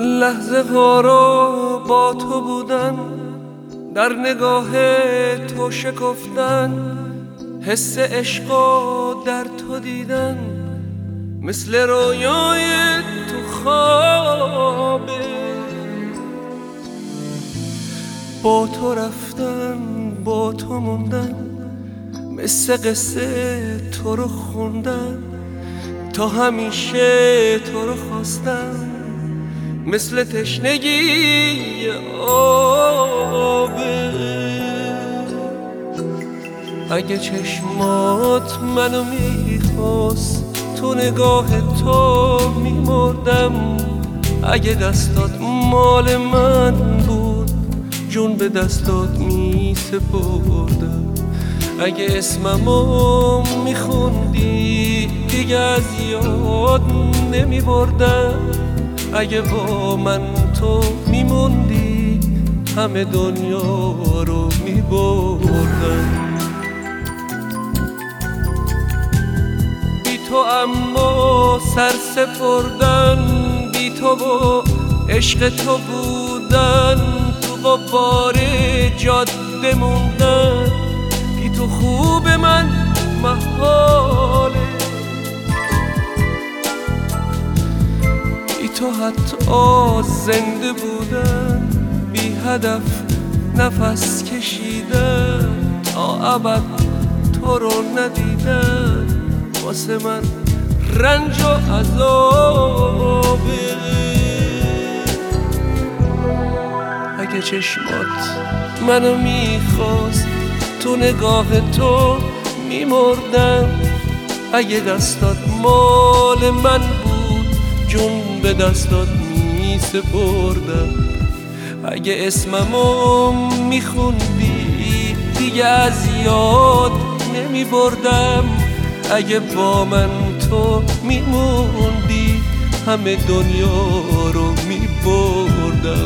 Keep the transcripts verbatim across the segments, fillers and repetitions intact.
لحظه ها رو با تو بودن، در نگاه تو شکفتن، حس عشقو در تو دیدن، مثل رویای تو خوابه. با تو رفتن، با تو موندن، مثل قصه تو رو خوندن، تا همیشه تو رو خواستن، مثل تشنگی آبه. اگه چشمات منو میخواست، تو نگاه تو میمردم. اگه دستات مال من بود، جون به دستات میسپردم. اگه اسممو میخوندی، دیگه از یاد نمیبردم. اگه با من تو میموندی، همه دنیا رو میبردم. بی تو اما سر سپردن، بی تو و عشق تو بودن، تو غبار جاده موندن. بی تو خوب من محاله، بی تو حتی زنده بودن، بی هدف نفس کشیدن، تا ابد تو رو ندیدن، واسه من رنج و عذابه. اگه چشمات منو میخواست، تو نگاه تو میمردم. اگه دستات مال من بود، جون به دستات میسپردم. اگه اسممو میخوندی، دیگه از یاد نمیبردم. اگه با من تو میموندی، همه دنیا رو میبردم.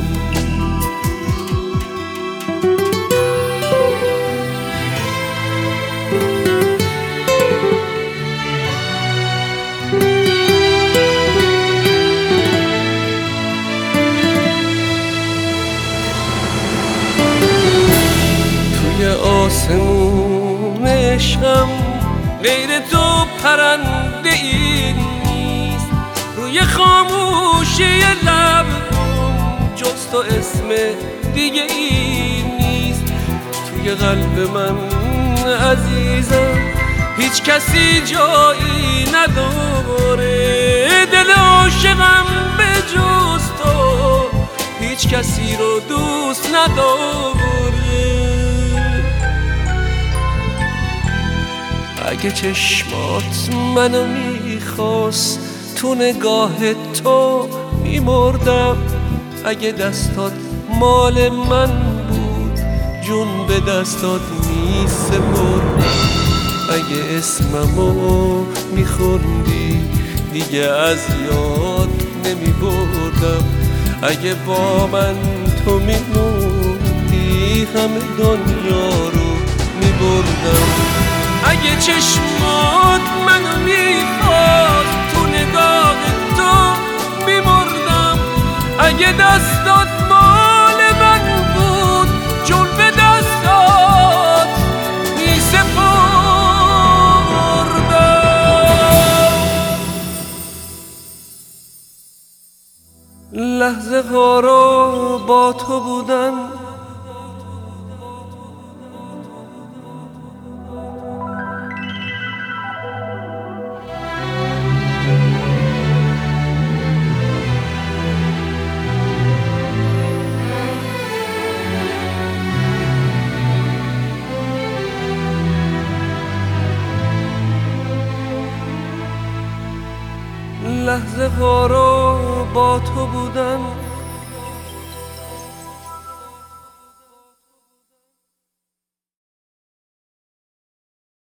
توی آسمون عشقم غیر تو پرنده ای نیست، روی خاموشی لبم جز تو اسم دیگه ای نیست. توی قلب من عزیزم هیچ کسی جایی نداره، دل عاشقم به جز تو هیچ کسی رو دوست نداره. اگه چشمات منو میخواست، تو نگاه تو میمردم. اگه دستات مال من بود، جون به دستات میسپردم. اگه اسممو میخوندی، دیگه از یاد نمیبردم. اگه با من تو میموندی، همه دنیا رو میبردم. اگه چشمات منو میخواست، تو نگاه تو میمردم. اگه دستات مال من بود، جون به دستات میسپردم. لحظه ها رو با تو بودن، لحظه ها رو با تو بودن.